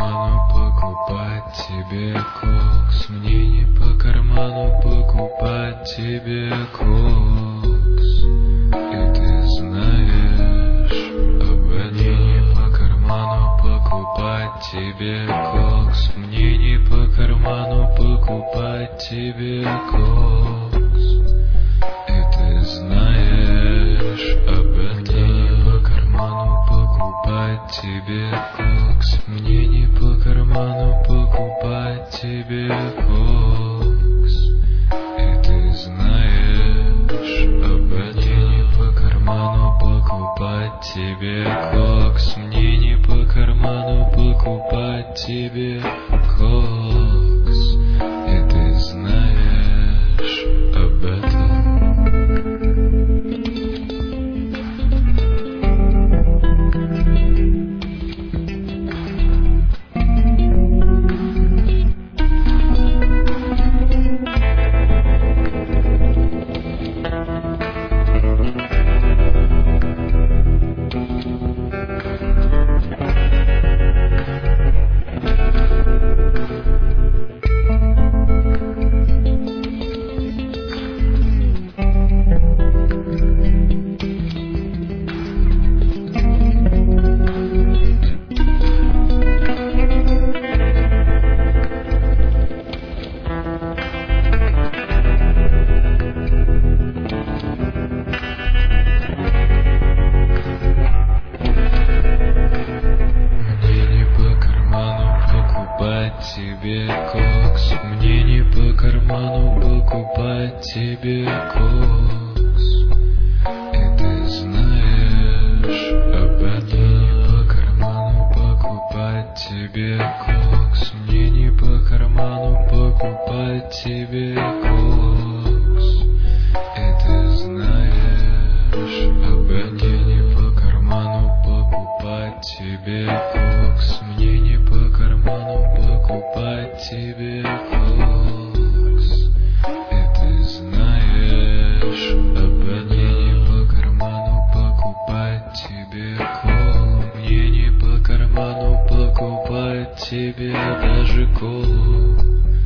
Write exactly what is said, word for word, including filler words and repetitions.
карману покупать тебе кокс. Мне не по карману покупать тебе кокс. И ты знаешь об этом. Мне не по карману покупать тебе кокс. Мне не по карману покупать тебе кокс. И ты знаешь об этом. Мне не по карману покупать тебе кокс. Мне не по карману покупать тебе кокс. И ты знаешь об этом. Мне не по карману покупать тебе кокс. Мне не по карману покупать тебе кокс. И ты знаешь об этом. Тебе кокс. Мне не по карману покупать тебе кокс. И ты знаешь об этом. Не по карману покупать тебе кокс. Мне не по карману покупать тебе кокс. И ты знаешь об этом. Мне не по карману покупать тебе кокс. Мне не по карману покупать тебе кокс. И ты знаешь об этом. Мне не по карману покупать тебе колу. Мне не по карману покупать тебе даже колу.